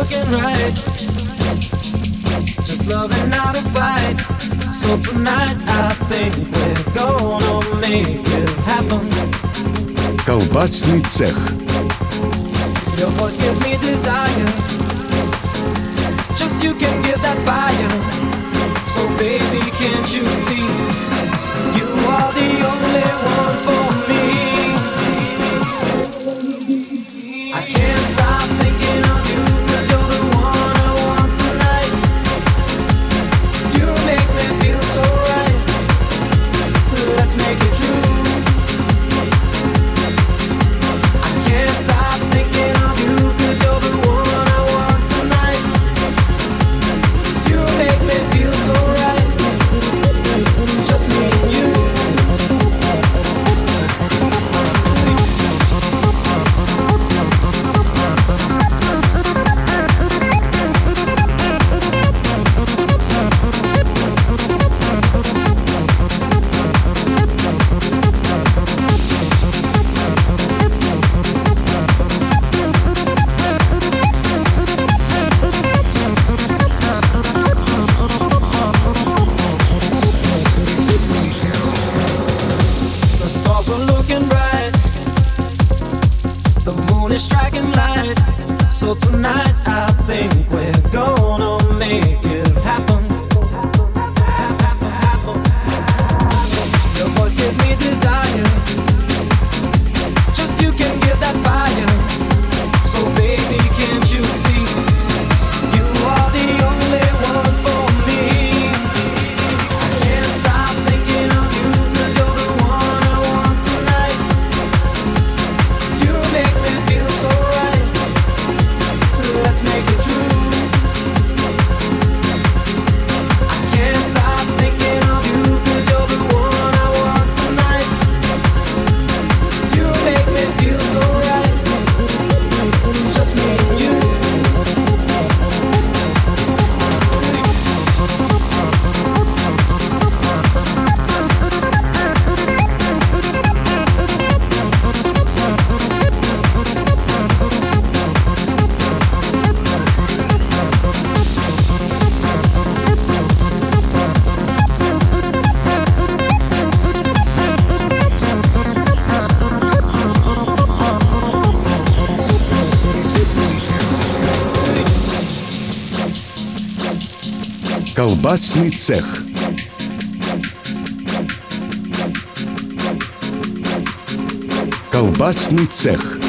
looking right. Just loving how to fight. So tonight I think we're gonna make it happen. Колбасный цех. Your voice gives me desire. Just you can give that fire. So baby, can't you see? You are the only one for me. I can't stop thinking of you, 'cause you're the one I want tonight. You make me feel so right. Let's make it true. I can't stop thinking of you, 'cause you're the one I want tonight. You make me feel so right. Just me and you. The stars are looking bright. The moon is striking light. So tonight I think we're gonna make it happen. Your voice gives me desire. Just you can give that fire. So baby, can't you see? You are the only one for me. I can't stop thinking of you, 'cause you're the one I want tonight. You make me feel so right. Let's make it true. I can't stop thinking of you, 'cause you're the one I want tonight. You make me feel so right. Just me and you. Колбасный цех. Колбасный цех.